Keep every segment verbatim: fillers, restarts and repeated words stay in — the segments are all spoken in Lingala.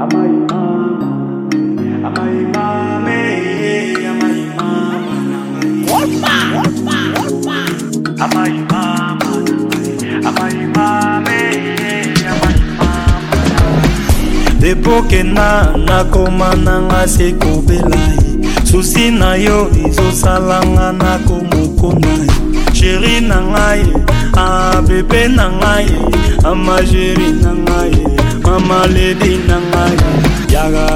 Depoke na nakoma nanga sekobelai susi na yo izosalanga nakomokona chéri na ngai ah bébé na ngai ama chéri na ngai mama lady na ngai yaga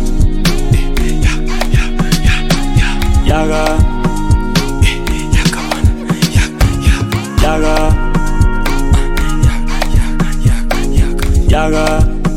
yaga yaga yaga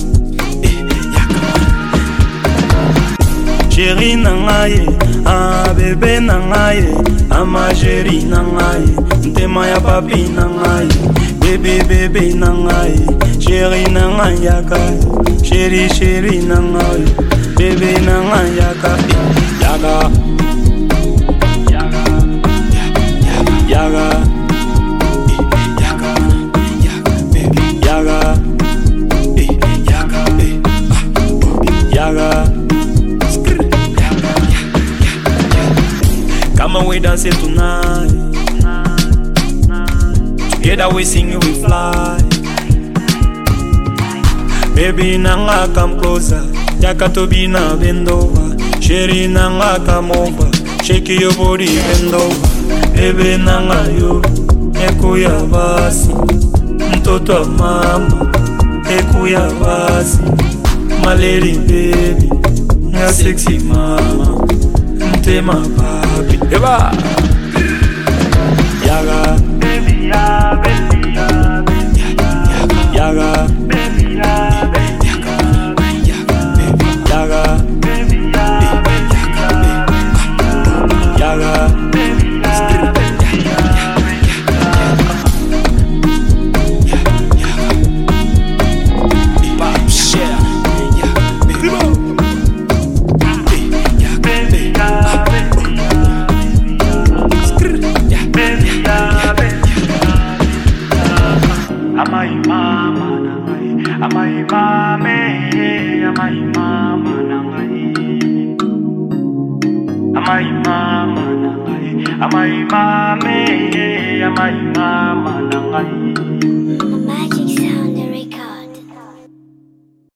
chéri na ngai ah bébé na ngai ama chéri na ngai ntema ya papi na ngai bébé bébé na ngai chéri na ngai yaka chéri chéri na ngai bébé na ngai yaka yaga yaga yaga yaga yaga yaga come on, we dance it tonight. Together we sing, we fly. Baby, nanga come closer. Yaka to be na bend over. Sherry nanga come over. Shake your body, bend over. Baby, nanga yo. Eku ya basi. Mtoto wa mama. Eku ya basi. My lady baby. Ya sexy mama. Ntema papi. Eba. Yaga. Baby, ya, baby, ya, baby, ya. Yaga. Baby, ya, baby, yaga. Yaga. Baby, ya, baby, yaga. Yaga. Baby, ya, baby, yaga. Pop share. Amai mama nangai, amai mame, amai mama nangai, amai mama nangai, amai mame, amai mama nangai.